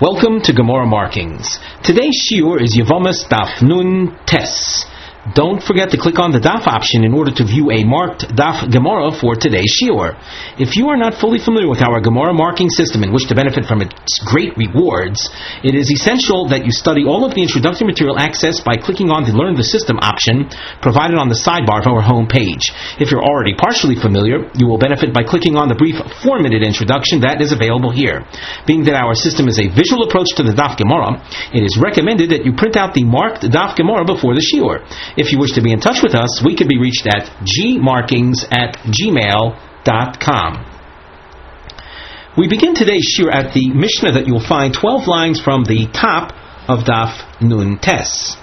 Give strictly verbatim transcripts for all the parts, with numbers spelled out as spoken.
Welcome to Gemara Markings. Today's shiur is Yevamis Daf Nun Tes. Don't forget to click on the Daf option in order to view a marked Daf Gemara for today's shiur. If you are not fully familiar with our Gemara marking system and wish to benefit from its great rewards, it is essential that you study all of the introductory material accessed by clicking on the Learn the System option provided on the sidebar of our home page. If you're already partially familiar, you will benefit by clicking on the brief four-minute introduction that is available here. Being that our system is a visual approach to the Daf Gemara, it is recommended that you print out the marked Daf Gemara before the shiur. If you wish to be in touch with us, we can be reached at gmarkings at gmail dot com. We begin today's shiur at the Mishnah that you'll find twelve lines from the top of Daf Nun Tes.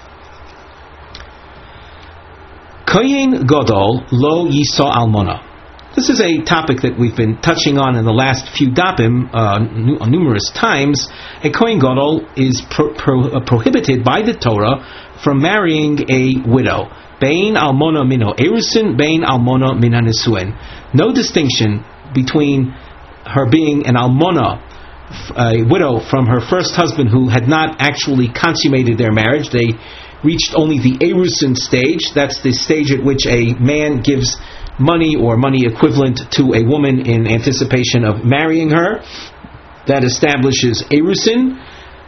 Kohen Gadol lo yisa almona. This is a topic that we've been touching on in the last few dapim uh, n- numerous times. A Kohen Gadol is pro- pro- uh, prohibited by the Torah from marrying a widow. Bein almona mino erusin, bein almona mina nisuen. No distinction between her being an almona, a widow from her first husband who had not actually consummated their marriage. They reached only the erusin stage. That's the stage at which a man gives money or money equivalent to a woman in anticipation of marrying her. That establishes erusin.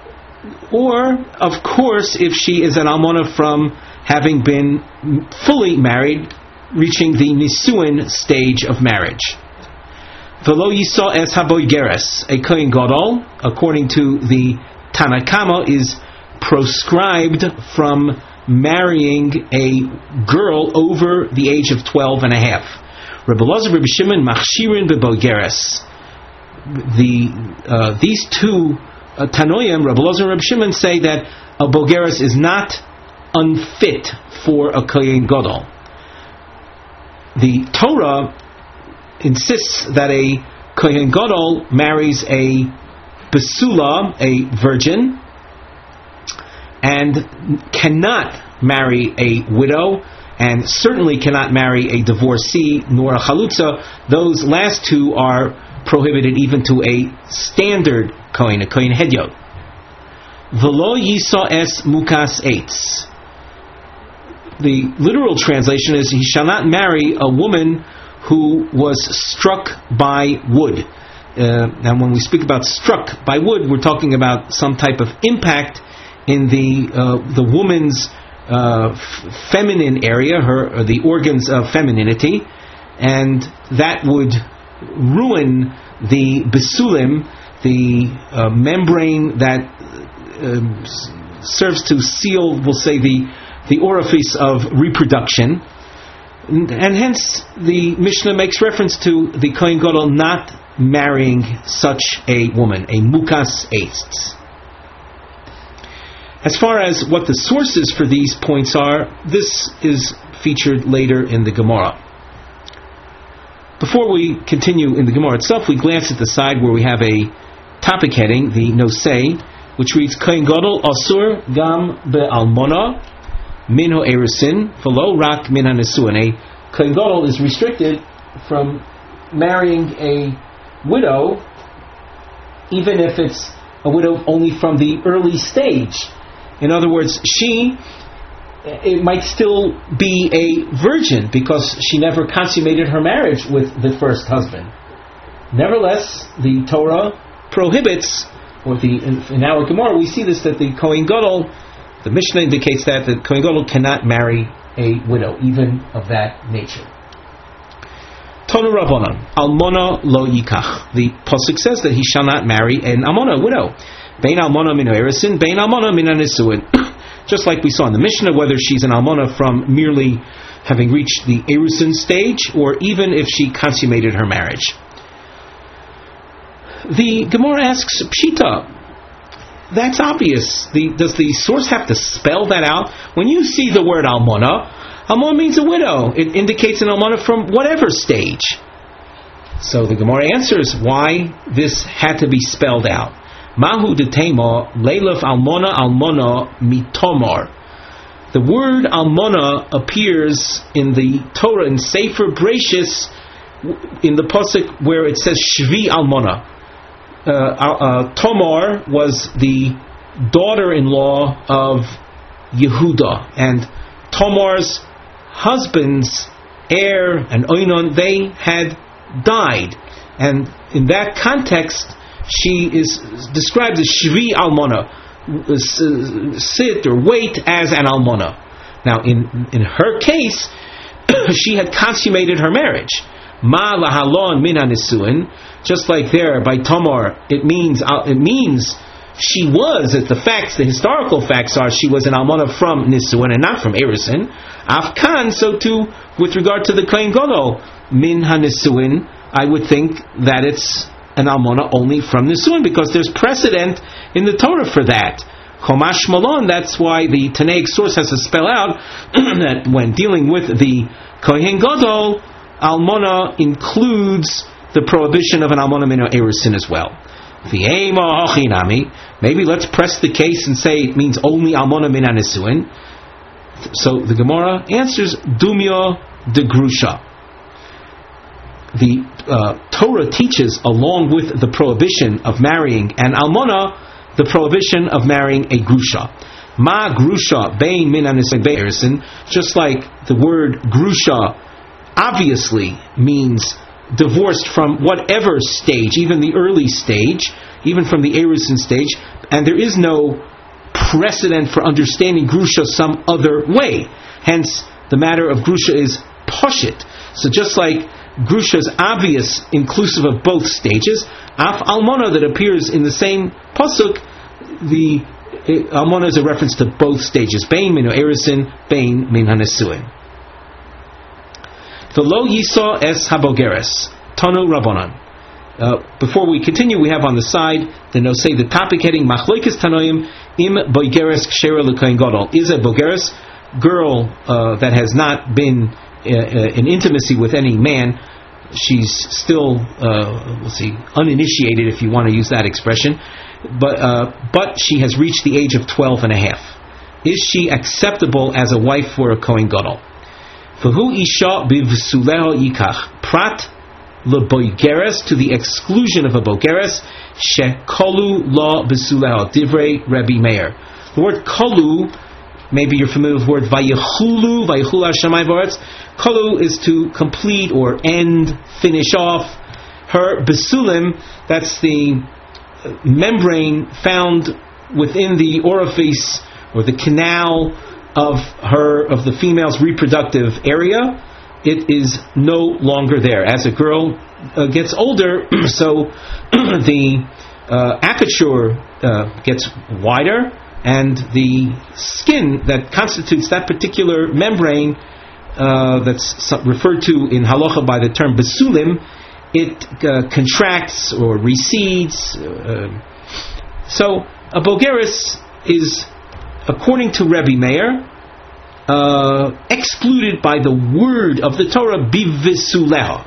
Or, of course, if she is an almona from having been fully married, reaching the nisuin stage of marriage. Velo yisa es haboigeres. A kohen gadol, according to the Tanakama, is proscribed from marrying a girl over the age of twelve and a half. Rebbe Elazar, Rebbe Shimon, machshirin beboigeres. The uh, these two uh, Tanoim, Rebbe Elazar and Rebbe Shimon, say that a bogeres is not unfit for a kohen gadol. The Torah insists that a kohen gadol marries a besula, a virgin, and cannot marry a widow, and certainly cannot marry a divorcee nor a chalutza. Those last two are prohibited even to a standard kohen, a kohen hedyot. V'lo yisa es mukas eitz. The literal translation is, he shall not marry a woman who was struck by wood. Uh, and when we speak about struck by wood, we're talking about some type of impact in the uh, the woman's uh, f- feminine area, her or the organs of femininity, and that would ruin the besulim, the uh, membrane that uh, s- serves to seal, we'll say, the the orifice of reproduction, and, and hence the Mishnah makes reference to the Kohen Gadol not marrying such a woman, a mukas eitz. As far as what the sources for these points are, this is featured later in the Gemara. Before we continue in the Gemara itself, we glance at the side where we have a topic heading, the Nosei, which reads, Kohen Gadol asur gam be'almona min ha'erusin v'lo rak min ha'nesuin. A Kohen Gadol is restricted from marrying a widow, even if it's a widow only from the early stage. In other words, she, it might still be a virgin because she never consummated her marriage with the first husband. Nevertheless, the Torah prohibits, or the in, in our Gemara we see this, that the Kohen Gadol, the Mishnah indicates that the Kohen Gadol cannot marry a widow, even of that nature. Tonu Rabbanan, Almona lo yikach. The pasuk says that he shall not marry an almona, a widow. Bein almona min ha'erusin, bein almona min ha'nesuin. Just like we saw in the Mishnah, whether she's an almona from merely having reached the erusin stage, or even if she consummated her marriage. The Gemara asks, Pshita, that's obvious. The, does the source have to spell that out? When you see the word almona, almona means a widow. It indicates an almona from whatever stage. So the Gemara answers why this had to be spelled out. Mahu detema leilaf almona almona mitomar. The word almona appears in the Torah in Sefer Bereshis in the pasuk where it says shvi almona. uh, uh, Tamar was the daughter-in-law of Yehuda, and Tamar's husband's heir and Oinon, they had died, and in that context she is described as Shvi Almona, sit or wait as an Almona. Now in, in her case, she had consummated her marriage. Ma lahalon min hanisuin, just like there by Tamar, it means it means she was, as the facts, the historical facts are, she was an almana from Nisuin and not from Erisin. Afkan, so too, with regard to the Kohen Gadol, min ha-Nisuin, I would think that it's an almana only from Nisuin, because there's precedent in the Torah for that. Chomash Malon, that's why the Tanaic source has to spell out that when dealing with the Kohen Gadol, almana includes the prohibition of an almana min Erisin as well. Maybe let's press the case and say it means only almona min hanisuin. So the Gemara answers Dumya de Grusha. The uh, Torah teaches, along with the prohibition of marrying an almona, the prohibition of marrying a grusha. Ma grusha bein min hanisuin, just like the word grusha obviously means divorced from whatever stage, even the early stage, even from the Erisin stage, and there is no precedent for understanding Grusha some other way. Hence, the matter of Grusha is Pashit. So just like Grusha is obvious, inclusive of both stages, Af Almona that appears in the same Pasuk, the Almona is a reference to both stages. Bein min Erisin, bein min hanesuin. The lo yisa es habogeres tanu rabbanan. Uh, before we continue, we have on the side the no say the topic heading Machlokes Tanoim im bogeres kshera l'kohen gadol. Is a bogeres girl uh, that has not been uh, uh, in intimacy with any man? She's still uh, we'll see uninitiated, if you want to use that expression, but uh, but she has reached the age of twelve and a half. Is she acceptable as a wife for a kohen gadol? V'hu isha b'v'suleho yikach prat leboigeres, to the exclusion of a bogeres, shekolu la b'suleho divrei Rebbe Meir. The word kolu, maybe you're familiar with the word vayechulu, vayechulu hashamayim v'aretz. Kolu is to complete or end, finish off. Her besulim, that's the membrane found within the orifice or the canal of her of the female's reproductive area. It is no longer there. As a girl uh, gets older, so the uh, aperture uh, gets wider, and the skin that constitutes that particular membrane uh, that's referred to in halacha by the term besulim, it uh, contracts or recedes. Uh, so a bogeres is, according to Rebbe Meir, Uh, excluded by the word of the Torah, bivisuleha.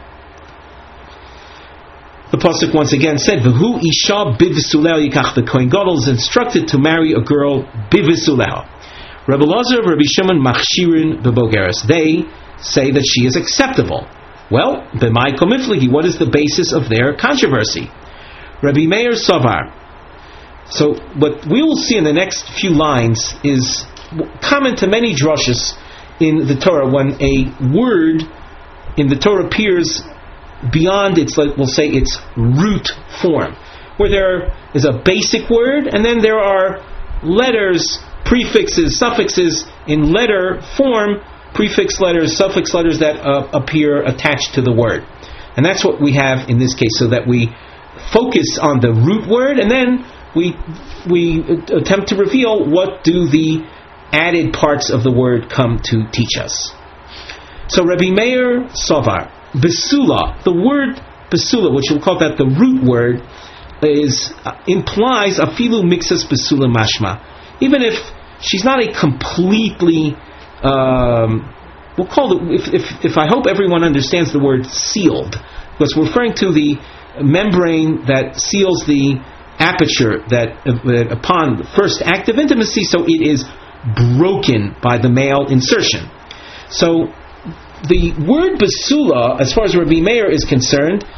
The pasuk once again said, "V'hu isha bivisuleha yikach." The kohen gadol is instructed to marry a girl bivisuleha. Rabbi Lazar, Rabbi Shimon machshirin bebogeres. They say that she is acceptable. Well, b'mai komifligi. What is the basis of their controversy? Rabbi Meir savar. So what we will see in the next few lines is common to many drushes in the Torah. When a word in the Torah appears beyond its, like we'll say, its root form, where there is a basic word and then there are letters, prefixes, suffixes in letter form, prefix letters, suffix letters that uh, appear attached to the word. And that's what we have in this case, so that we focus on the root word and then we we attempt to reveal what do the added parts of the word come to teach us. So Rabbi Meir Sovar, Besula, the word Besula, which we'll call that the root word, is uh, implies afilu mixas Besula mashma. Even if she's not a completely, um, we'll call it, if, if, if I hope everyone understands the word sealed, because we're referring to the membrane that seals the aperture that uh, upon the first act of intimacy, so it is broken by the male insertion. So the word besula, as far as Rabbi Meir is concerned,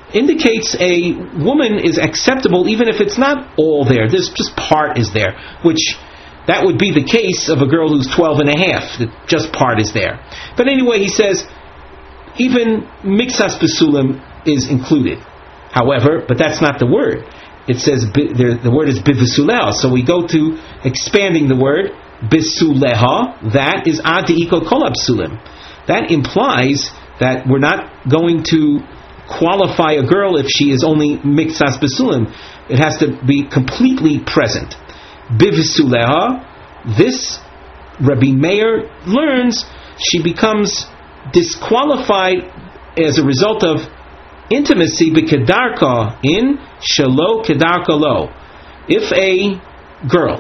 indicates a woman is acceptable even if it's not all there. There's just part is there, which that would be the case of a girl who's twelve and a half, that just part is there. But anyway, he says, even mixas besulim is included. However, but that's not the word. It says, the word is bivisuleha, so we go to expanding the word, bisuleha, that is ad deiko kol absulim. That implies that we're not going to qualify a girl if she is only mixas besulim. It has to be completely present. Bivisuleha, this Rabbi Meir learns she becomes disqualified as a result of intimacy b'kedarka in shelo kedarka lo. If a girl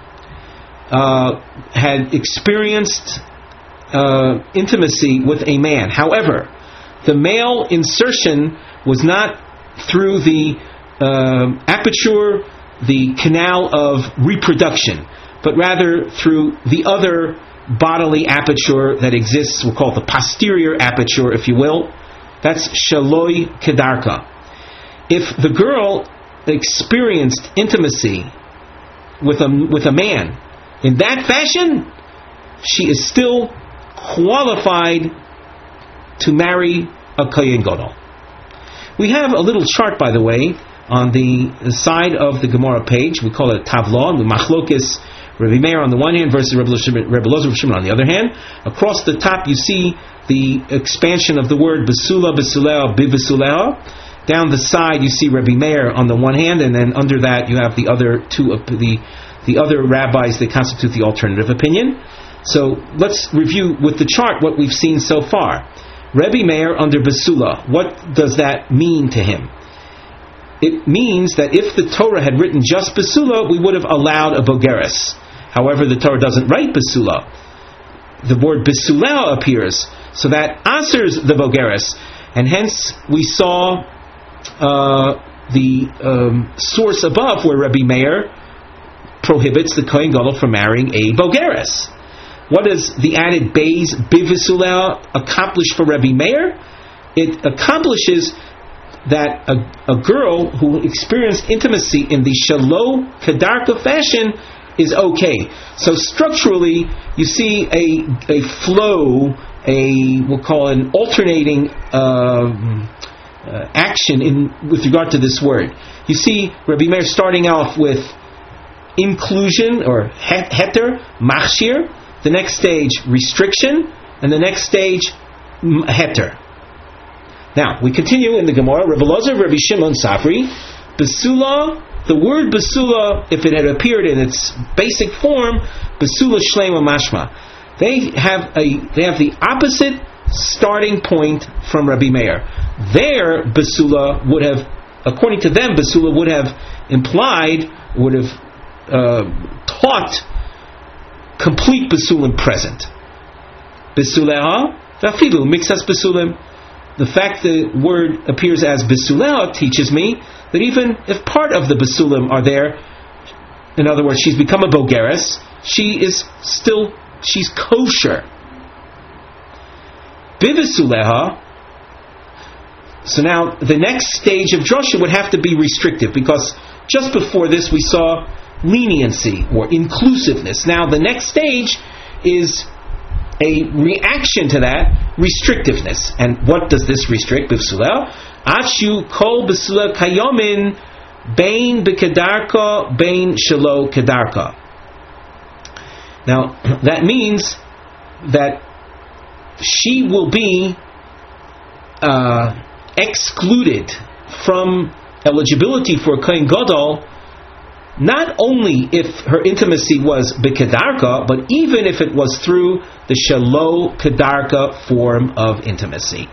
uh, had experienced uh, intimacy with a man, however, the male insertion was not through the uh, aperture, the canal of reproduction, but rather through the other bodily aperture that exists. We'll call it the posterior aperture, if you will. That's shaloi kedarka. If the girl experienced intimacy with a with a man in that fashion, she is still qualified to marry a kohen gadol. We have a little chart, by the way, on the side of the Gemara page. We call it Tavlon, with Machlokes Rabbi Meir on the one hand versus Rabbi Elazar Shimon on the other hand. Across the top you see the expansion of the word Besula, Besulea, Bivisuleha. Down the side you see Rabbi Meir on the one hand, and then under that you have the other two of the the other rabbis that constitute the alternative opinion. So let's review with the chart what we've seen so far. Rabbi Meir under Besula, what does that mean to him? It means that if the Torah had written just Besula, we would have allowed a Bogeres. However, the Torah doesn't write Besula. The word Besulea appears, so that answers the Bogeres. And hence, we saw uh, the um, source above where Rabbi Meir prohibits the Kohen Gadol from marrying a Bogeres. What does the added Beis Bivisulea accomplish for Rabbi Meir? It accomplishes that a, a girl who experienced intimacy in the Shelo Kedarka fashion is okay. So structurally, you see a a flow, a we'll call it an alternating uh, uh, action in with regard to this word. You see Rabbi Meir starting off with inclusion or het, heter, machshir. The next stage, restriction, and the next stage, heter. Now, we continue in the Gemara. Rabbi Elazar, Rabbi Shimon Safri, Besula, the word Besula, if it had appeared in its basic form, Besula Shlema Mashma. They have a they have the opposite starting point from Rabbi Meir. Their Besula would have, according to them, Besula would have implied, would have uh, taught complete Besulim present. Besuleha, Vafilu, mixas Besulim. The fact the word appears as Besuleha teaches me that even if part of the Besulim are there, in other words, she's become a Bogeres, she is still, she's kosher. Bivisuleha, so now the next stage of drasha would have to be restrictive, because just before this we saw leniency or inclusiveness. Now the next stage is a reaction to that, restrictiveness. And what does this restrict? B'vsuleh, Achu kol b'suleh kayomin bein b'kedarka bein shelo kedarka. Now that means that she will be uh, excluded from eligibility for a kohen gadol, not only if her intimacy was b'kedarka, but even if it was through the shelo kedarka form of intimacy.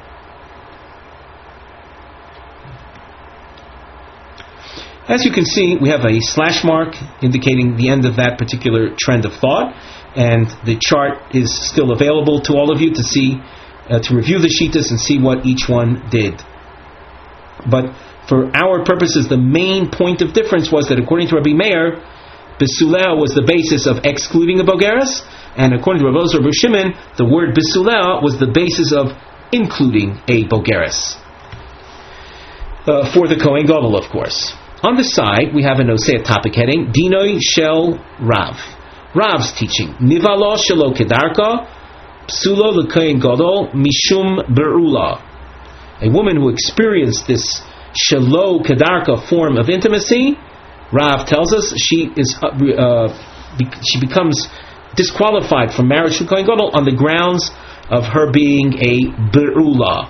As you can see, we have a slash mark indicating the end of that particular trend of thought, and the chart is still available to all of you to see, uh, to review the shittas and see what each one did. But for our purposes, the main point of difference was that according to Rabbi Meir, Besulea was the basis of excluding a Bogeres, and according to Rabbi Elazar, Rabbi Shimon, the word Besulea was the basis of including a Bogeres. uh, for the Kohen Gadol, of course. On the side, we have a Nosei topic heading, Dinoi Shel Rav. Rav's teaching, Nivalo Shelo Kedarka, Psulo L'Kohen Gadol, Mishum Berula. A woman who experienced this Shelo Kedarka form of intimacy, Rav tells us, she is uh, uh, be- she becomes disqualified from marriage to Kohen Gadol on the grounds of her being a Berula.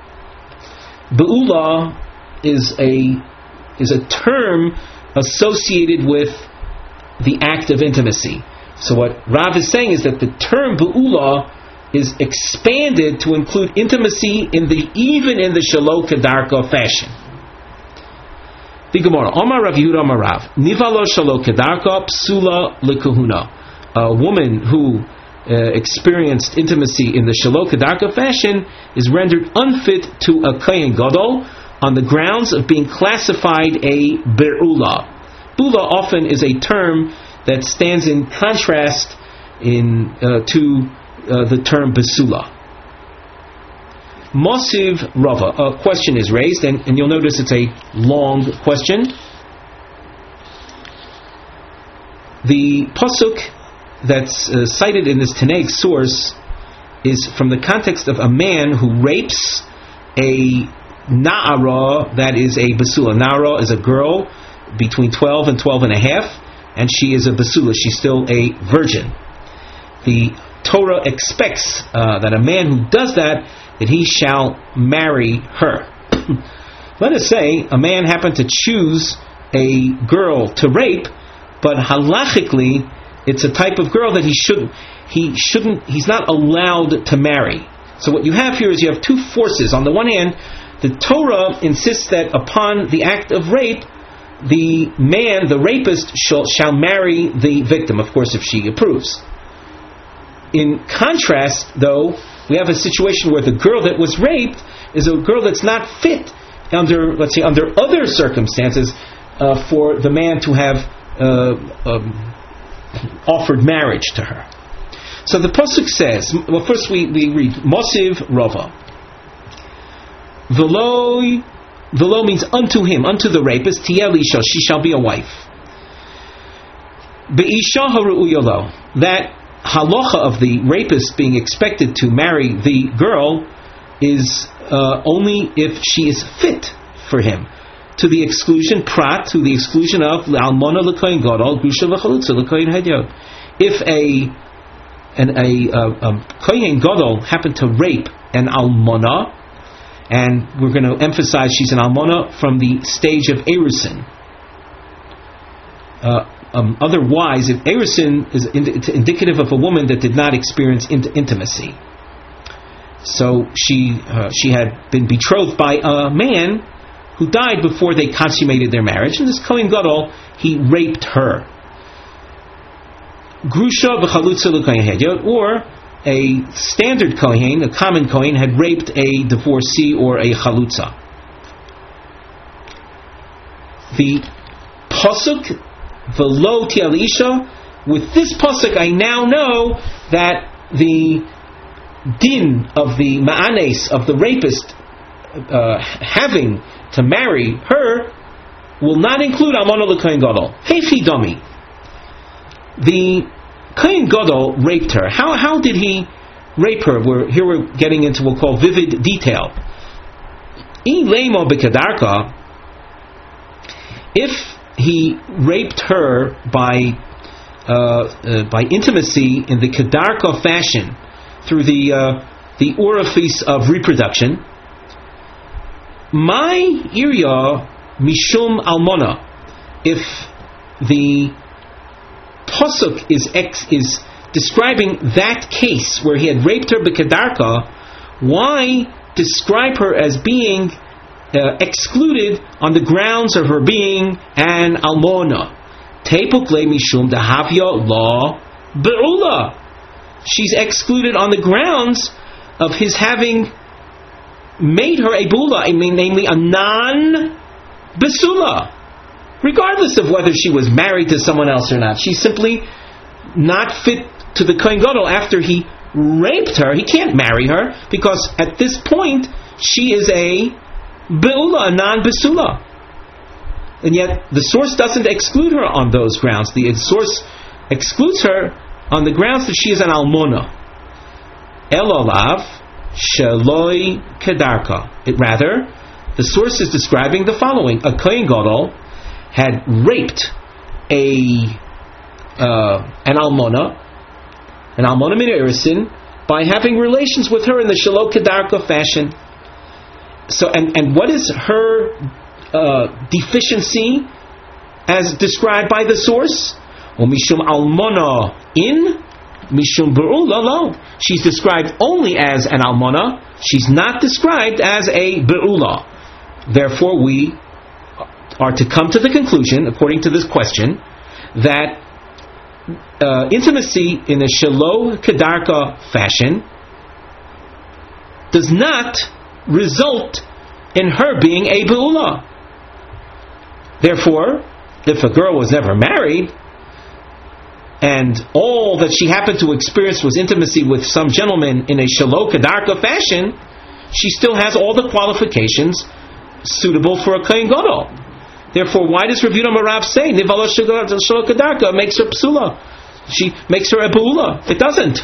Be'ula is a is a term associated with the act of intimacy. So what Rav is saying is that the term Be'ula is expanded to include intimacy in the even in the Shelo Kedarka fashion. The Gemara, Omar Rav Yehuda Omar Rav, Nivalo Shelo Kedarka Psula Lekahuna. A woman who uh, experienced intimacy in the Shelo Kedarka fashion is rendered unfit to a Kohen Gadol on the grounds of being classified a Berula. Bula often is a term that stands in contrast in uh, to uh, the term Besula. Mosiv Rava, a question is raised, and, and you'll notice it's a long question. The pasuk that's uh, cited in this Tanaic source is from the context of a man who rapes a Na'ara, that is a Basula. Na'ara is a girl between twelve and twelve and a half, and she is a Basula. She's still a virgin. The Torah expects uh, that a man who does that, that he shall marry her. Let us say a man happened to choose a girl to rape, but halachically it's a type of girl that he shouldn't, he shouldn't, he's not allowed to marry. So what you have here is you have two forces. On the one hand, the Torah insists that upon the act of rape, the man, the rapist, shall, shall marry the victim, of course, if she approves. In contrast, though, we have a situation where the girl that was raped is a girl that's not fit under, let's say, under other circumstances uh, for the man to have uh, um, offered marriage to her. So the pasuk says, well, first we, we read Mosiv Rava. Velo, velo means unto him, unto the rapist. Tiel isha, she shall be a wife. Be'isha haru'uya lo, that halacha of the rapist being expected to marry the girl is uh, only if she is fit for him, to the exclusion prat, to the exclusion of almona l'kohen gadol, grusha v'chalutza l'kohen hedyot. If a an a, a, a kohen gadol happened to rape an almona, and we're going to emphasize she's an almona from the stage of erusin. Uh, um, otherwise, if erusin is ind- indicative of a woman that did not experience int- intimacy, so she uh, she had been betrothed by a man who died before they consummated their marriage, and this kohen gadol, he raped her. Grusha v'chalutza l'kohen hedyot, or a standard kohen, a common kohen, had raped a divorcee or a chalutza. The pasuk v'lo tiel isha, with this pasuk I now know that the din of the ma'anes, of the rapist uh, having to marry her, will not include almona l'kohen gadol. Heifi dami. The Kohen Gadol raped her. How how did he rape her? We're, here we're getting into what we'll call vivid detail. If he raped her by uh, uh, by intimacy in the kedarka fashion, through the uh, the orifice of reproduction, my irya mishum almona. If the pasuk is ex, is describing that case where he had raped her b'kedarka, why describe her as being uh, excluded on the grounds of her being an almona? Tepukle mishum dahavya la be'ula. She's excluded on the grounds of his having made her a bula, I mean, namely a non-besula. Regardless of whether she was married to someone else or not, she's simply not fit to the Kohen Gadol. After he raped her, he can't marry her, because at this point she is a be'ula, a non-besula. And yet the source doesn't exclude her on those grounds. The source excludes her on the grounds that she is an almona. Elolav shaloi kedarka. It rather, the source is describing the following: a kohen gadol had raped a uh, an almona, an almona min erisin, by having relations with her in the shaloi kedarka fashion. So, and and what is her uh, deficiency as described by the source? Well, mishum almona in mishum be'ula lo. She's described only as an almona. She's not described as a be'ula. Therefore, we are to come to the conclusion, according to this question, that uh, intimacy in a shelo kedarka fashion does not result in her being a be'ula. Therefore, if a girl was never married, and all that she happened to experience was intimacy with some gentleman in a shelo kedarka fashion, she still has all the qualifications suitable for a kohen gadol. Therefore, why does Rav Yehuda Marav say nivala shelo kedarka makes her psula? She makes her a be'ula. It doesn't.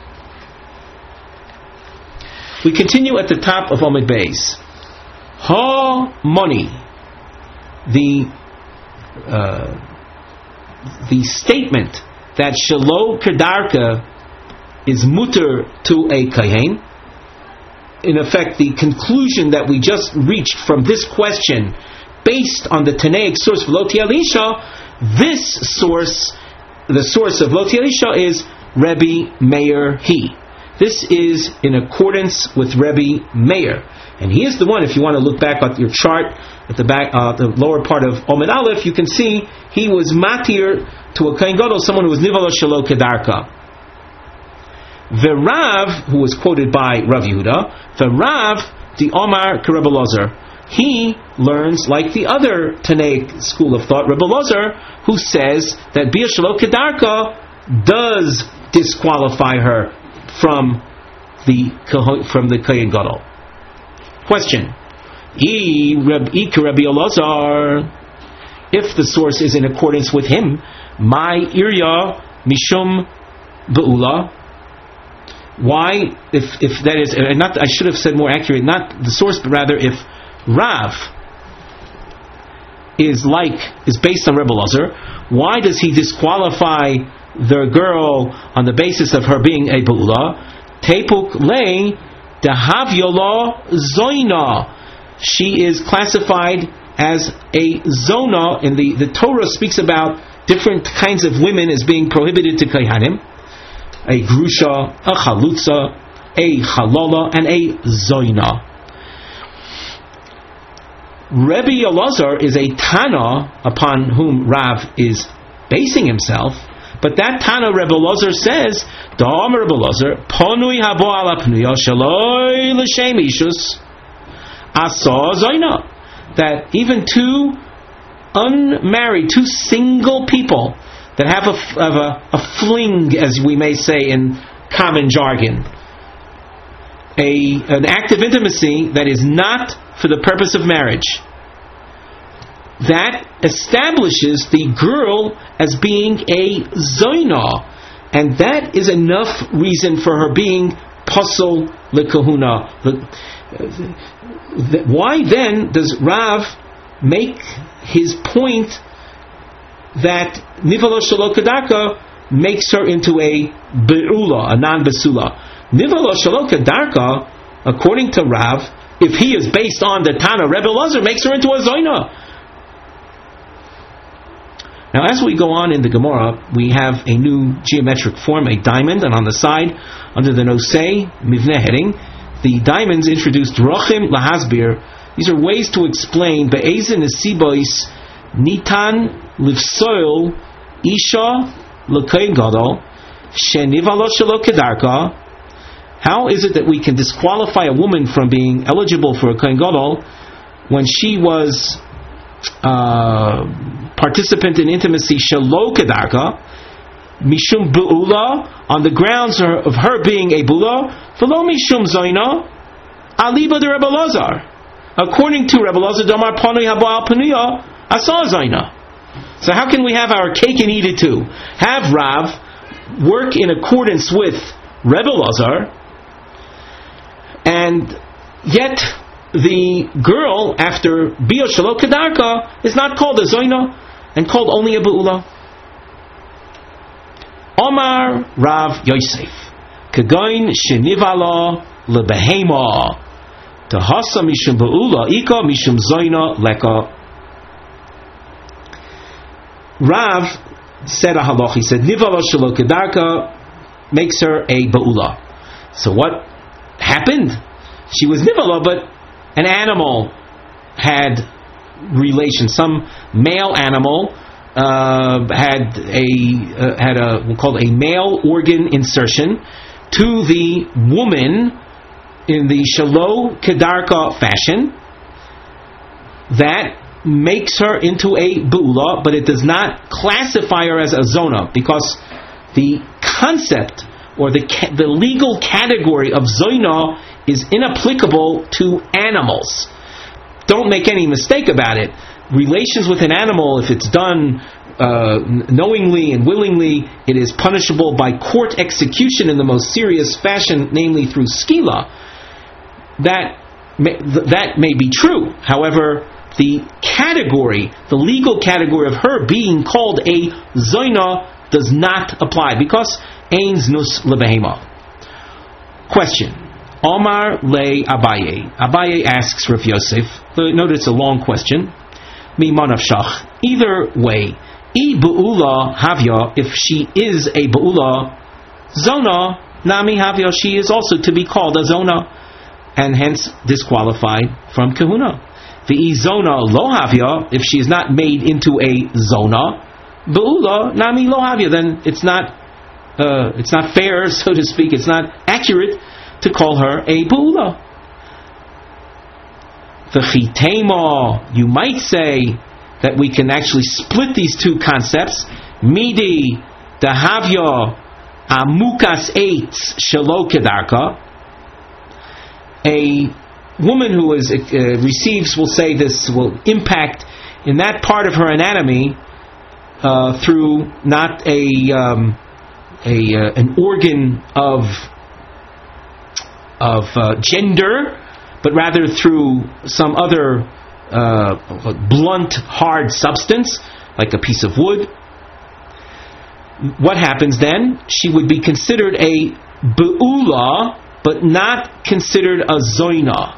We continue at the top of Omid Beis. Ha money. The uh, the statement that shelo kedarka is mutter to a kohen. In effect, the conclusion that we just reached from this question, based on the Tanaic source of Lo Tialisha, this source, the source of Lo Tialisha, is Rebbe Meir He. This is in accordance with Rebbe Meir, and he is the one. If you want to look back at your chart at the back, uh, the lower part of Omid Aleph, you can see he was matir to a kohen gadol, someone who was nivala shelo kedarka. The Rav, who was quoted by Rav Yehuda, the Rav, the Omar Rebbe Lozer, he learns like the other Tanaic school of thought, Rebbe Lozer, who says that Bia Shelo Kedarka does disqualify her from the from the Kohen Gadol. Question: E Rebbe Lozer, if the source is in accordance with him, my irya mishum be'ula. Why, if if that is uh, not, I should have said more accurate, not the source, but rather if Rav is like is based on Rebbe Lozer, why does he disqualify the girl on the basis of her being a be'ula? Tepuk lei dehavyolo zoina. She is classified as a zona, and the, the Torah speaks about different kinds of women as being prohibited to kohanim. A grusha, a chalutza, a halala, and a zoina. Rebbe Elazar is a Tana upon whom Rav is basing himself, but that Tana Rebbe Elazar says, Da'amar Rebbe Elazar, Ponui habo ala pnuya shaloi l'shem ishus asa zoina. That even two unmarried, two single people that have a, have a, a fling, as we may say in common jargon, a an act of intimacy that is not for the purpose of marriage, that establishes the girl as being a zoina, and that is enough reason for her being pasol lekahuna. Why then does Rav make his point that nivala shelo kedarka makes her into a be'ula, a non-besula? Nivala shelo kedarka, according to Rav, if he is based on the Tana Rebbe Elazar, makes her into a zoina. Now, as we go on in the Gemara, we have a new geometric form, a diamond, and on the side, under the nosei mivneh heading, the diamonds introduced rochim lahasbir. These are ways to explain be'eze nesibois nitan livsoil isha l'kohen gadol shenivala shelo kedarka. How is it that we can disqualify a woman from being eligible for a kohen gadol when she was uh, participant in intimacy shelo kedarka mishum be'ula, on the grounds of her being a be'ula, v'lo mishum zoina aliba de Rebbe Elazar, according to Rebbe Elazar Damar Panui Haba Al Panuya Asa Zaina. So how can we have our cake and eat it too? Have Rav work in accordance with Rebbe Elazar, and yet the girl after Bio Shelo Kedarka is not called a Zaina and called only a Be'ula. Omar Rav Yosef Kagoin Shenivala Lebehema Tahasa Mishum Be'ula Ika Mishum Zaina Leka. Rav said a halach. He said Nivala Shelo Kedarka makes her a Be'ula. So what happened? She was Nivala, but an animal had relation. Some male animal uh, had a uh, had a we'll call it a male organ insertion to the woman in the Shelo Kedarka fashion. That makes her into a Be'ula, but it does not classify her as a Zona, because the concept or the ca- the legal category of Zona is inapplicable to animals. Don't make any mistake about it. Relations with an animal, if it's done uh, knowingly and willingly, it is punishable by court execution in the most serious fashion, namely through skila. That may, th- that may be true. However, the category, the legal category of her being called a Zoina does not apply, because Ein Znus Lebehema. Question. Omar Le Abaye. Abaye asks Rav Yosef, note it's a long question, Mi Manavshach. Either way, I Be'ula Havya, if she is a Be'ula, Zona, Nami Havya, she is also to be called a Zona, and hence disqualified from Kahuna. The Zona Lo Havya, if she is not made into a Zona, Be'ula Nami Lo Havya, then it's not uh, it's not fair, so to speak, it's not accurate to call her a Be'ula. The Chitema, you might say that we can actually split these two concepts. Midi Dahavya Amukas Eitz Shelo Kedarka. A woman who is uh, receives, will say this will impact in that part of her anatomy uh, through not a um, a uh, an organ of of uh, gender, but rather through some other uh, blunt, hard substance, like a piece of wood. What happens then? She would be considered a Be'ula, but not considered a Zoina.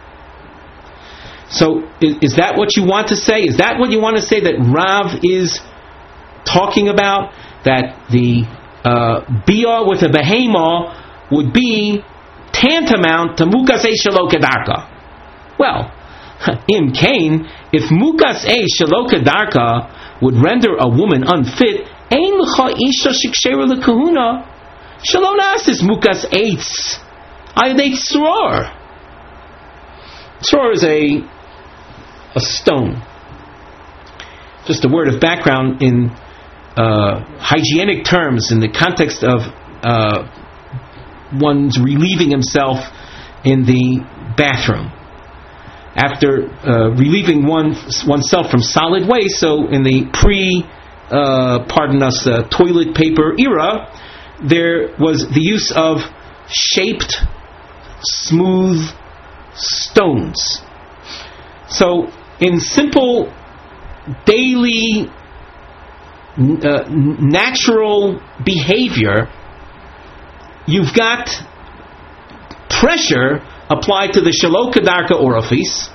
So, is, is that what you want to say? Is that what you want to say that Rav is talking about? That the uh, Bia with a Behema would be tantamount to Mukas E Shelo Kedarka. Well, Im Kain, if Mukas E Shelo Kedarka would render a woman unfit, Ein L'cha Isha Shikshera L'Kahuna Shelo Nasis Mukas Eitz Ayadei Tzror. Tzror is a a stone. Just a word of background in uh, hygienic terms, in the context of uh, one's relieving himself in the bathroom. After uh, relieving one oneself from solid waste, so in the pre, uh, pardon us, uh, toilet paper era, there was the use of shaped, smooth stones. So, in simple, daily, uh, natural behavior, you've got pressure applied to the Shelo Kedarka orifice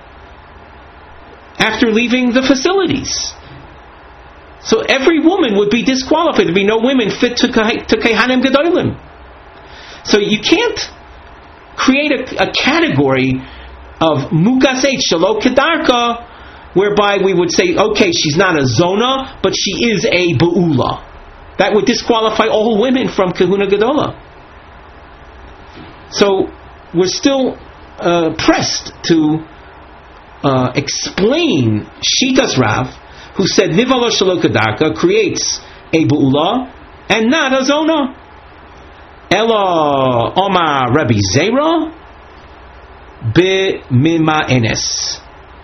after leaving the facilities. So every woman would be disqualified. There'd be no women fit to to Kehanim Gedolim. So you can't create a, a category of Mukas Eitz Shelo Kedarka whereby we would say, okay, she's not a Zona, but she is a Be'ula. That would disqualify all women from Kahuna Gedola. So we're still uh, pressed to uh, explain Shitas Rav, who said Nivala Shelo Kedarka creates a Be'ula and not a Zona. Ela Omar Rabbi Zera. b'mima'enes.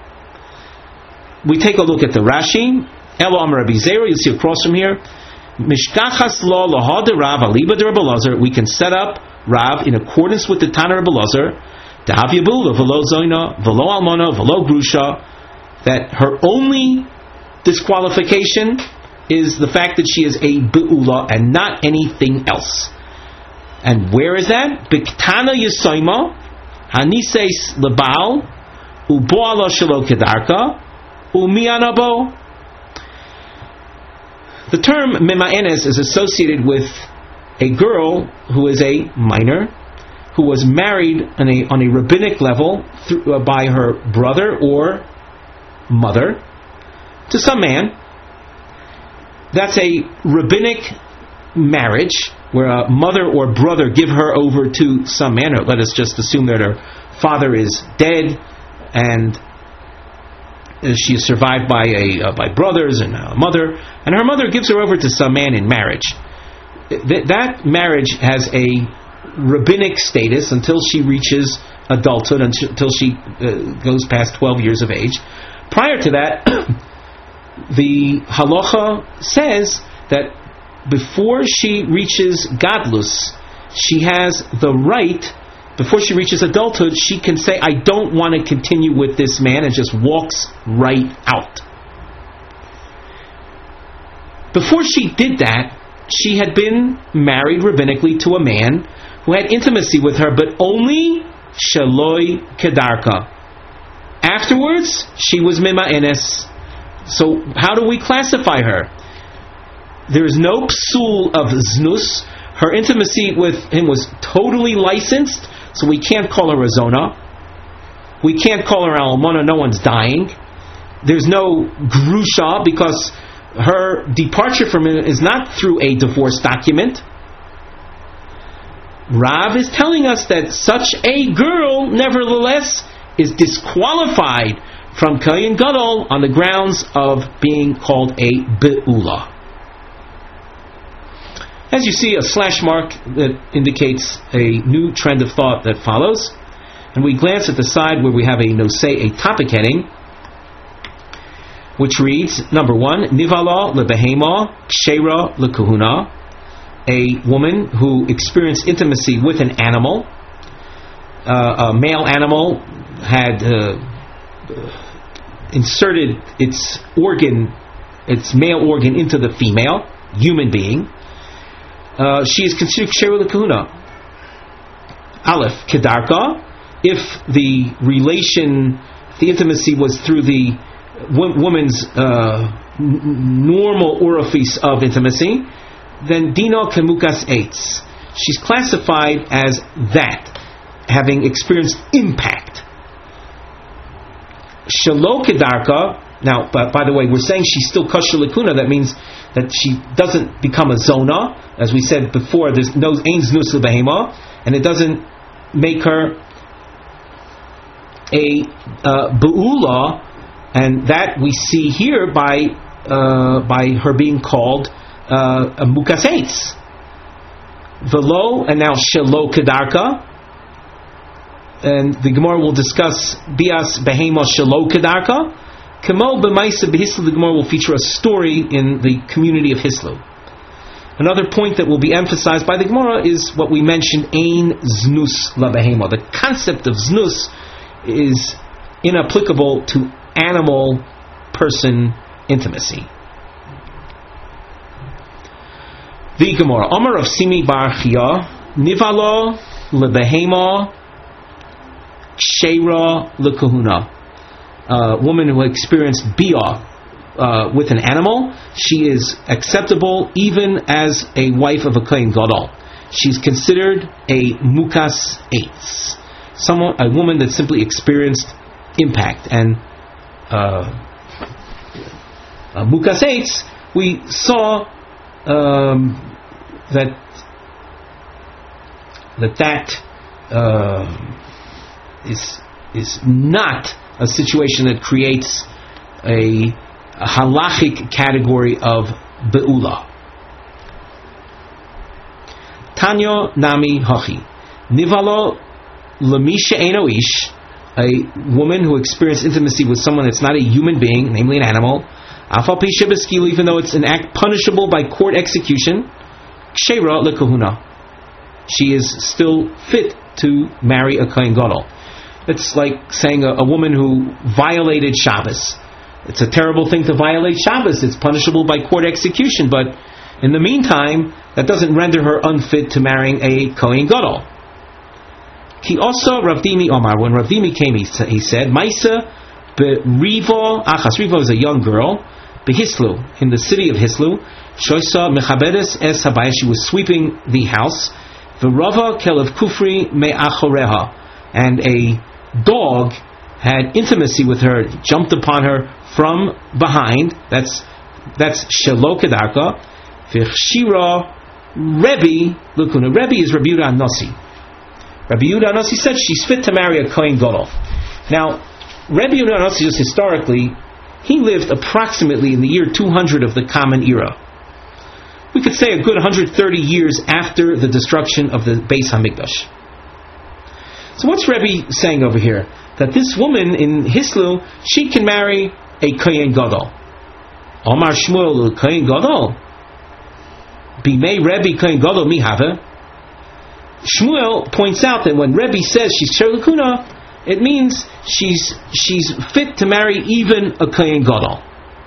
We take a look at the Rashi. Elo Amar Rabbi Zera, you see across from here. Mishkachas lo lahad Rav aliba de Rabbi Elazar. We can set up Rav in accordance with the Tana Rabbi Elazar. Dahav yabula v'lo zoina v'lo almona v'lo grusha. That her only disqualification is the fact that she is a be'ula and not anything else. And where is that? Biktana yisoima hanises lebal uboala shelo kedarka umianabo. The term mima'enes is associated with a girl who is a minor, who was married on a, on a rabbinic level through, uh, by her brother or mother to some man. That's a rabbinic marriage where a mother or brother give her over to some man. Or let us just assume that her father is dead and she is survived by a uh, by brothers and a mother, and her mother gives her over to some man in marriage. Th- that marriage has a rabbinic status until she reaches adulthood, until she uh, goes past twelve years of age. Prior to that, the halacha says that before she reaches gadlus, she has the right, before she reaches adulthood, she can say, I don't want to continue with this man, and just walks right out. Before she did that, she had been married rabbinically to a man who had intimacy with her, but only shaloi kedarka. Afterwards, she was mima'enes. So how do we classify her? There is no psul of znus. Her intimacy with him was totally licensed, so we can't call her a zona. We can't call her almona, no one's dying. There's no grusha, because her departure from him is not through a divorce document. Rav is telling us that such a girl, nevertheless, is disqualified from Kohen Gadol on the grounds of being called a be'ula. As you see, a slash mark that indicates a new trend of thought that follows. And we glance at the side where we have a nosei, a topic heading, which reads, number one, Nivala lebehema kshera lekuhuna, a woman who experienced intimacy with an animal. Uh, a male animal had uh, inserted its organ, its male organ, into the female human being. Uh, she is considered kshera lekahuna. Aleph, kedarka, if the relation, the intimacy was through the w- woman's uh, n- normal orifice of intimacy, then dino kemukas eitz. She's classified as that, having experienced impact. Shelo kedarka. Now, but by the way, we're saying she's still kosher lekuna. That means that she doesn't become a zona. As we said before, there's no ein znus lebehema, and it doesn't make her a uh, be'ula, and that we see here by uh, by her being called uh, a mukas eitz. Velo, and now shelo kedarka. And the Gemara will discuss bias behema shelo kedarka. Kamo b'maisa b'hislu, the Gemara will feature a story in the community of Hislu. Another point that will be emphasized by the Gemara is what we mentioned, ein znus la behema. The concept of znus is inapplicable to animal person intimacy. The Gemara, Amar of Simi bar Chia, Nivalo lebehema kshera lekahuna. A woman who experienced bia uh, with an animal, she is acceptable even as a wife of a Kohen Gadol. She's considered a mukas eitz, someone, a woman that simply experienced impact. And uh, a mukas eitz, we saw um, that that that uh, is is not a situation that creates a, a halachic category of be'ula. Tanya nami hachi nivalo lemisha eno ish a woman who experienced intimacy with someone that's not a human being, namely an animal, even though it's an act punishable by court execution, ksheira lekahuna, she is still fit to marry a kohen gadol. It's like saying a, a woman who violated Shabbos. It's a terrible thing to violate Shabbos. It's punishable by court execution, but in the meantime, that doesn't render her unfit to marrying a kohen gadol. He also, Rav Dimi Omar, when Rav Dimi came, he, he said, Maisa be'rivo achas. Rivo is a young girl, behislu, in the city of Hislu. Shoisa mechabedes es habayis. She was sweeping the house. V'rava kelev kufri me'achoreha. And a dog had intimacy with her, jumped upon her from behind. That's that's shelo kedarka. V'chshira Rebbe Lukuna. Rebbe is Rabbi Yehuda Nossi. Rabbi Yehuda Nossi said she's fit to marry a kohen gadol. Now, Rabbi Yehuda Nossi, just historically, he lived approximately in the year two hundred of the Common Era. We could say a good one hundred thirty years after the destruction of the Beis Hamikdash. So what's Rebbe saying over here? That this woman in Hislu, she can marry a kohen gadol. Omar Shmuel kohen gadol. Bimei Rebbe kohen gadol mihave. Shmuel points out that when Rebbe says she's Sherlakuna, it means she's she's fit to marry even a kohen gadol.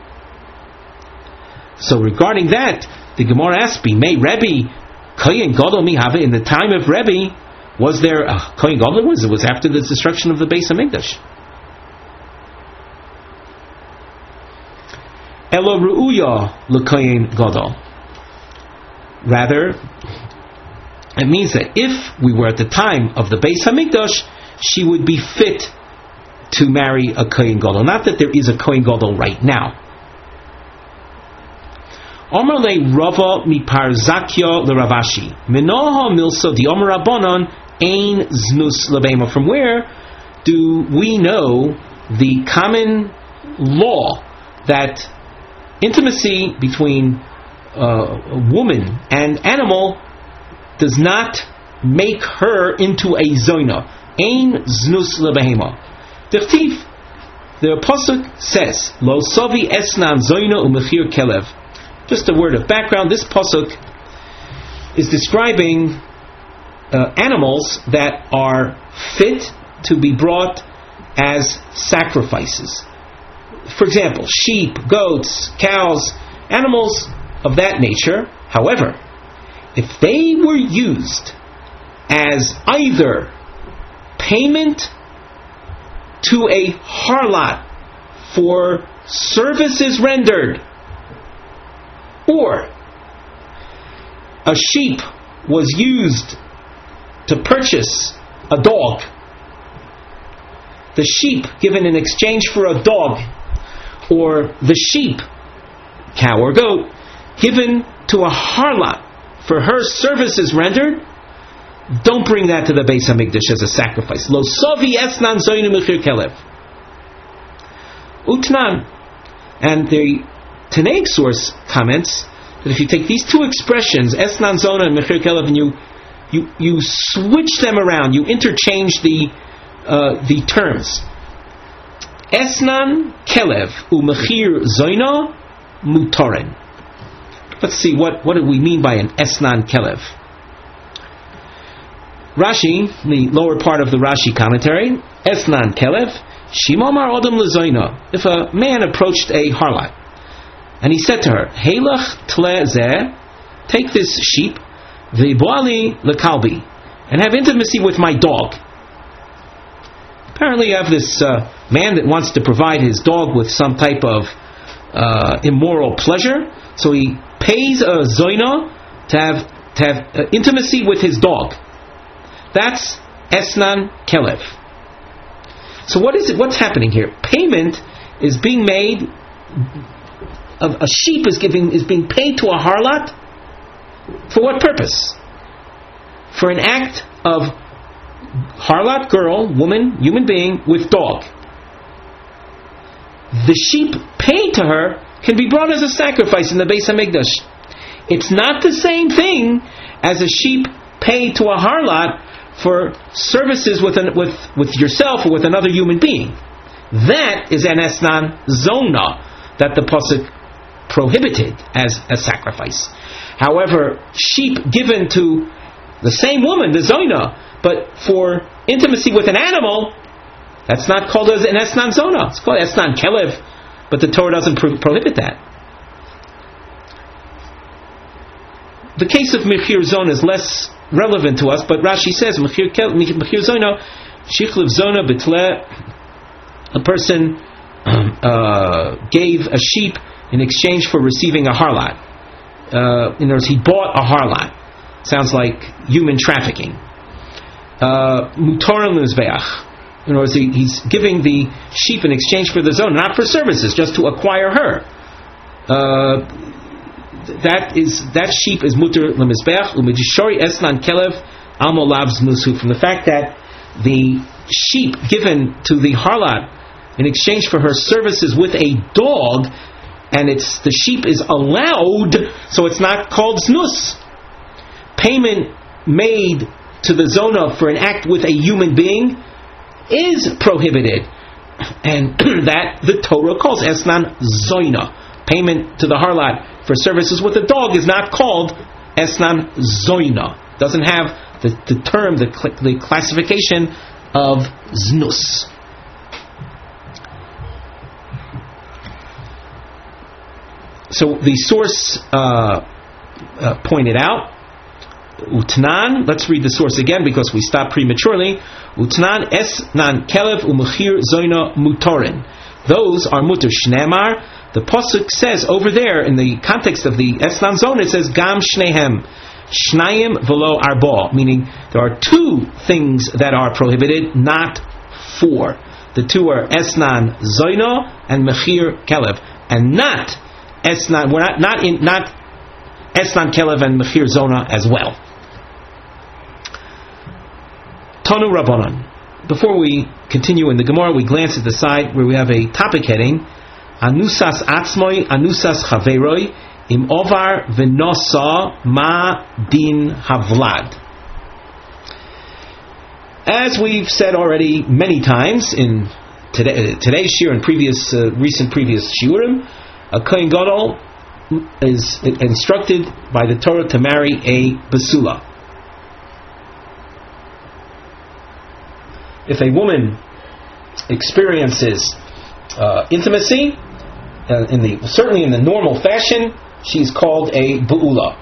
So regarding that, the Gemara asks, "Bimei Rebbe kohen gadol mihave." In the time of Rebbe, was there a kohen gadol? Was it was after the destruction of the Beis Hamikdash? Elo ru'uya l'kohen gadol. Rather, it means that if we were at the time of the Beis Hamikdash, she would be fit to marry a kohen gadol. Not that there is a kohen gadol right now. Omar le Rava mi Parzakya le Ravashi. Minoha milsa di Omar Rabbanon ein znus lebema. From where do we know the common law that intimacy between uh, a woman and animal does not make her into a zoina? Ein znus lebehema. Dichtiv, the pasuk says, Lo savi esnan zoina umechir kelev. Just a word of background. This pasuk is describing uh, animals that are fit to be brought as sacrifices. For example, sheep, goats, cows, animals of that nature. However, if they were used as either payment to a harlot for services rendered, or a sheep was used to purchase a dog, the sheep given in exchange for a dog, or the sheep, cow or goat, given to a harlot for her services rendered, don't bring that to the Beis Hamikdash as a sacrifice. Lo savi esnan zoynu mechir kelev. Utnan. And the Tanaic source comments that if you take these two expressions, esnan zona and mechir kelev, and you you you switch them around, you interchange the uh, the terms. Esnan kelev umechir zoina mutaren. Let's see what what do we mean by an esnan kelev. Rashi, the lower part of the Rashi commentary, esnan kelev shimamar odom lezoina. If a man approached a harlot and he said to her, Heilach tle zeh, take this sheep, v'boali lekalbi, and have intimacy with my dog. Apparently you have this uh, man that wants to provide his dog with some type of uh, immoral pleasure, so he pays a zoina to have, to have uh, intimacy with his dog. That's esnan kelev. So what is it? What's happening here? Payment is being made. Of a sheep is giving is being paid to a harlot. For what purpose? For an act of harlot girl, woman, human being with dog. The sheep paid to her can be brought as a sacrifice in the Beis Hamikdash. It's not the same thing as a sheep paid to a harlot for services with an, with with yourself or with another human being. That is an esnan zona that the pasuk prohibited as a sacrifice. However, sheep given to the same woman, the zona, but for intimacy with an animal, that's not called as an esnan zona. It's called esnan kelev, but the Torah doesn't pro- prohibit that. The case of mechir zona is less relevant to us, but Rashi says mechir mechir zona, shichlev zona betle. A person uh, gave a sheep in exchange for receiving a harlot. Uh, in other words, he bought a harlot. Sounds like human trafficking. Mutorim l'mizbeach. In other words, he, he's giving the sheep in exchange for the zona, not for services, just to acquire her. Uh, that is that sheep is muter l'mizbeach umedishori esnan kelev almo lavs musu. From the fact that the sheep given to the harlot in exchange for her services with a dog, and it's the sheep is allowed, so it's not called znus. Payment made to the zona for an act with a human being is prohibited, and that the Torah calls esnan zoina. Payment to the harlot for services with a dog is not called esnan zoina. Doesn't have the, the term, the, cl- the classification of znus. So the source uh, uh, pointed out, Utnan, let's read the source again because we stopped prematurely. Utnan esnan kelev umechir zoina mutorin. Those are muter shneimar. The pasuk says over there in the context of the esnan zona, it says gam shnehem, shnayim velo arba, meaning there are two things that are prohibited, not four. The two are esnan zoina and mechir kelev, and not esnan. We're not not in not esnan kelev and mechir zona as well. Tanu Rabbanan. Before we continue in the Gemara, we glance at the side where we have a topic heading: Anusas atzmoi, anusas chaveroi, im ovar v'nosa ma din havlad. As we've said already many times in today, today's shir and previous uh, recent previous shiurim, a kohen gadol is instructed by the Torah to marry a basula. If a woman experiences uh, intimacy, uh, in the certainly in the normal fashion, she's called a be'ula.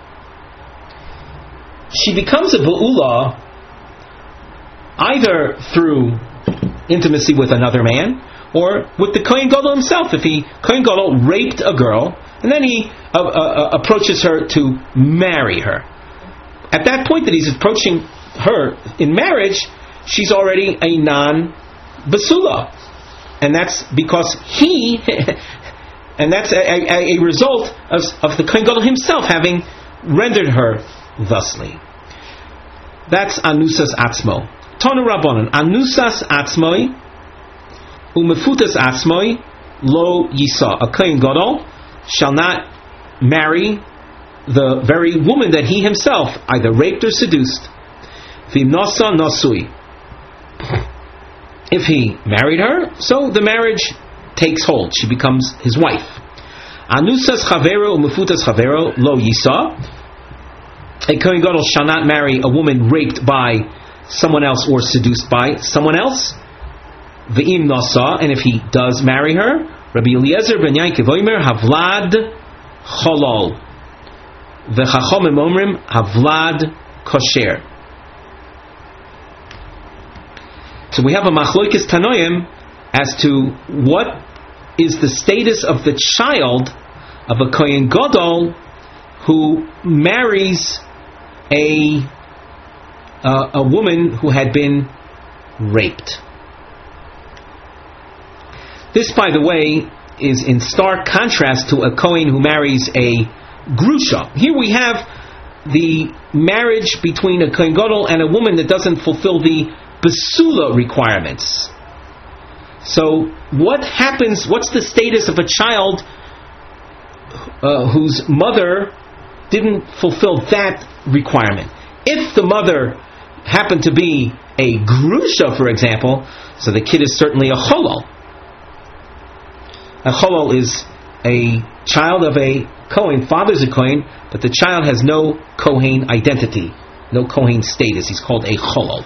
She becomes a be'ula either through intimacy with another man or with the kohen gadol himself. If he kohen gadol raped a girl and then he uh, uh, approaches her to marry her, at that point that he's approaching her in marriage, she's already a non-basula, and that's because he, and that's a, a, a result of, of the kohen gadol himself having rendered her thusly. That's anusas atzmo. Tonu Rabbanan, anusas atzmoi umefutas atzmoi lo yisa. A kohen gadol shall not marry the very woman that he himself either raped or seduced. V'im nasa nasui. If he married her, so the marriage takes hold. She becomes his wife. Anusas chavero umefutas chavero lo yisa. A kohen gadol shall not marry a woman raped by someone else or seduced by someone else. V'im nasa, and if he does marry her, Rabbi Eliezer ben Yaakov omer havlad cholol, v'chachomim omrim havlad kosher. So we have a machloikis tanoim as to what is the status of the child of a kohen gadol who marries a uh, a woman who had been raped. This, by the way, is in stark contrast to a kohen who marries a grusha. Here we have the marriage between a kohen gadol and a woman that doesn't fulfill the basula requirements. So what happens, what's the status of a child uh, whose mother didn't fulfill that requirement? If the mother happen to be a grusha, for example, so the kid is certainly a cholol. A cholol is a child of a Kohen, father's a Kohen, but the child has no Kohen identity, no Kohen status. He's called a cholol.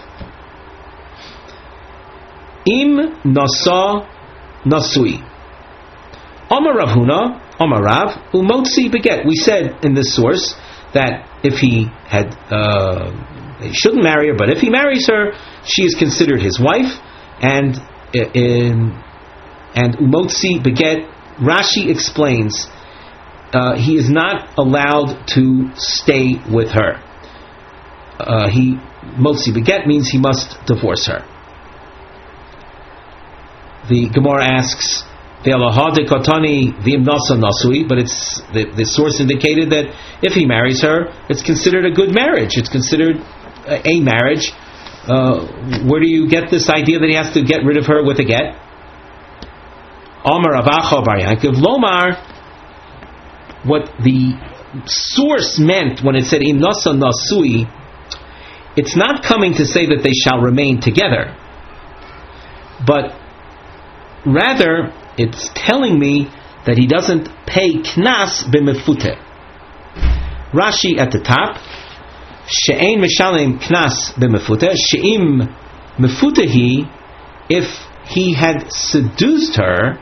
Im nasa nasui. Omar Rav Huna, Omar Rav, umotzi beget. We said in this source that if he had, uh, he shouldn't marry her, but if he marries her, she is considered his wife, and in and umotzi beget. Rashi explains uh, he is not allowed to stay with her. Uh, he motzi beget means he must divorce her. The Gemara asks, but it's the, the source indicated that if he marries her, it's considered a good marriage. It's considered a, a marriage. Uh, where do you get this idea that he has to get rid of her with a get? Amar Avacha Bar Yankov Lomar. What the source meant when it said Im Nasa Nasui, it's not coming to say that they shall remain together, but rather it's telling me that he doesn't pay knas b'mefuteh. Rashi at the top, she'ein meshalem knas b'mefuteh, she'im mefutehi, if he had seduced her,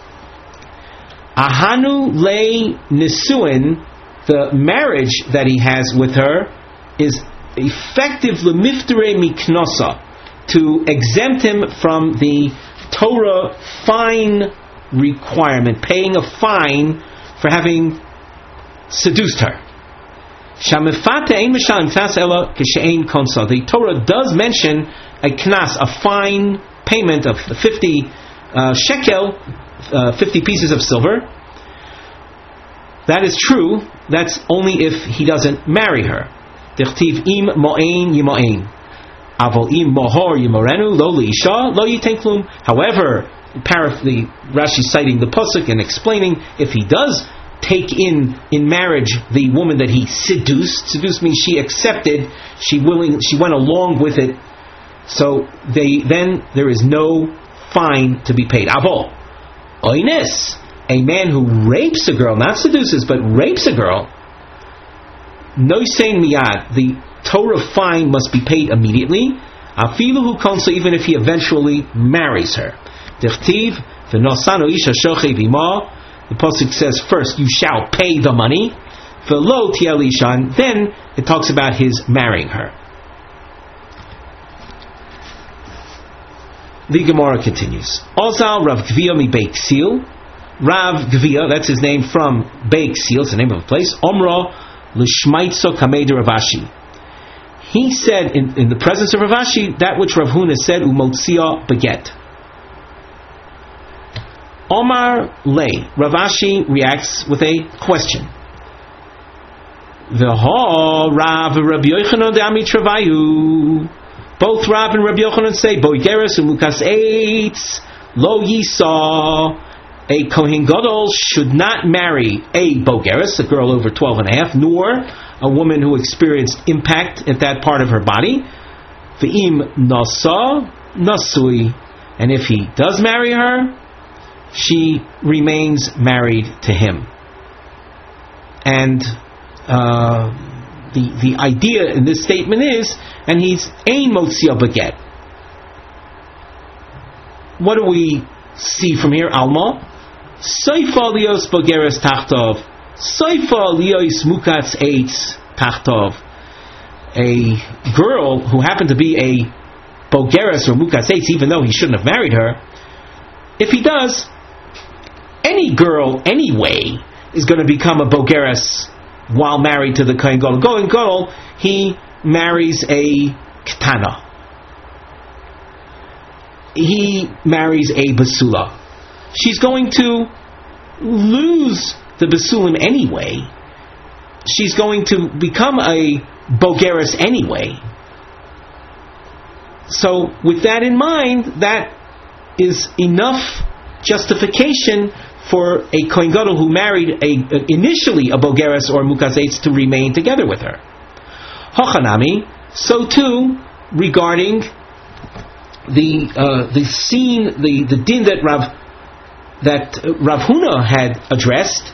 ahanu lei nisuin, the marriage that he has with her is effective lemiftere miknosa, to exempt him from the Torah fine requirement, paying a fine for having seduced her. The Torah does mention a knas, a fine payment of fifty uh, shekel, uh, fifty pieces of silver. That is true. That's only if he doesn't marry her. Dichtiv im mo'ein yimo'ein. However, the Rashi citing the pasuk and explaining, if he does take in in marriage the woman that he seduced, seduced means she accepted, she willing, she went along with it. So they then there is no fine to be paid. Avol oines, a man who rapes a girl, not seduces but rapes a girl, noisein miyad, the Torah fine must be paid immediately. Afilu konsa, even if he eventually marries her. Dichtiv v'nosano isha shochei v'ima. The pasuk says first you shall pay the money. V'lo tiel ishan. Then it talks about his marrying her. The Gemara continues. Ozal Rav Gvia mi Beit Sil. Rav Gvia, that's his name from Beit Sil, it's the name of a place. Omra l'shmaitzo kamei de Rav Ashi. He said in, in the presence of Rav Ashi that which Rav Huna said, umotzia beget. Omar lei. Rav Ashi reacts with a question. V'ho Rav Rabbi Yochanan de'ami travayu. Both Rav and Rabbi Yochanan say, boigeres umukas eitz lo yisa. A Kohen Gadol should not marry a bogeres, a girl over twelve and a half, nor a woman who experienced impact at that part of her body. V'im nasa nasui, and if he does marry her, she remains married to him. And uh, the the idea in this statement is, and he's ein motzia beget. What do we see from here, Alma? Soifa lios bogeres tachtov. Soifa lios mukatz eitz tachtov. A girl who happened to be a bogeres or mukatz eitz, even though he shouldn't have married her, if he does, any girl anyway is going to become a bogeres while married to the Kohen Gadol. Kohen Gadol, he marries a ketana. He marries a basula. She's going to lose the basulim anyway. She's going to become a bogeres anyway. So with that in mind, that is enough justification for a Kohen Gadol who married a, initially a bogeres or mukatz eitz to remain together with her. Hochanami, so too, regarding the uh, the scene, the, the din that Rav that Rav Huna had addressed.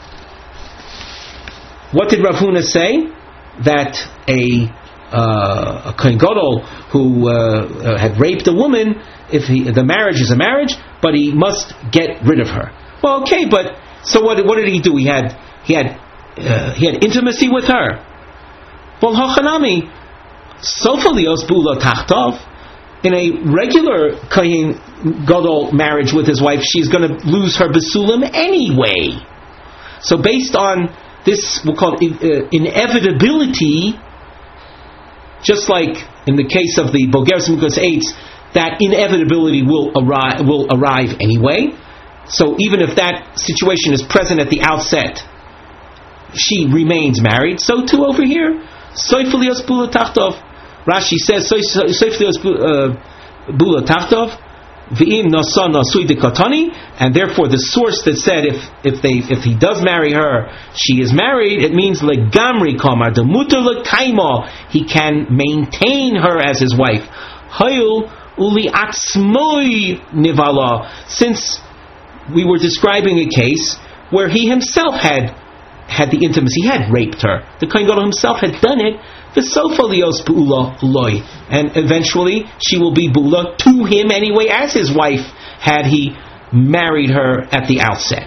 What did Rav Huna say? That a uh, a Kohen Gadol who uh, uh, had raped a woman, if he, the marriage is a marriage, but he must get rid of her. Well, okay, but so what? What did he do? He had he had uh, he had intimacy with her. Well, hachanami sofa lios bula tachtov. In a regular Kohen Gadol marriage with his wife, she's going to lose her besulim anyway. So based on this, we'll call it uh, inevitability, just like in the case of the Bogeres Mikvos Eitz, that inevitability will arrive, will arrive anyway. So even if that situation is present at the outset, she remains married. So too over here, Soifelios Bula Tachtov. Rashi says, Soifelios Bula Tachtov, V'im Nasa Nasui Dekatani, and therefore the source that said if if they if he does marry her, she is married, it means Legamri Kamar, the Mutter Lekaima, he can maintain her as his wife. Hayul Uli Atzmoi Nivala, since we were describing a case where he himself had had the intimacy, he had raped her. The Kohen Gadol himself had done it. V'sofalios bu'ula loy, and eventually she will be bu'ula to him anyway as his wife had he married her at the outset.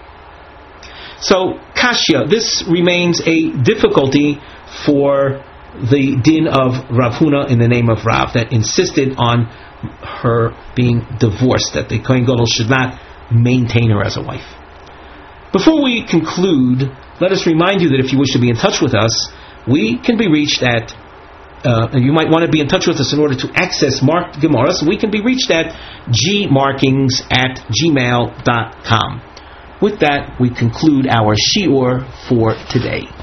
So Kashya, this remains a difficulty for the din of Rav Huna in the name of Rav that insisted on her being divorced, that the Kohen Gadol should not maintain her as a wife. Before we conclude, let us remind you that if you wish to be in touch with us, we can be reached at, uh, and you might want to be in touch with us in order to access marked Gemara, so we can be reached at gmarkings at gmail dot com. With that, we conclude our shiur for today.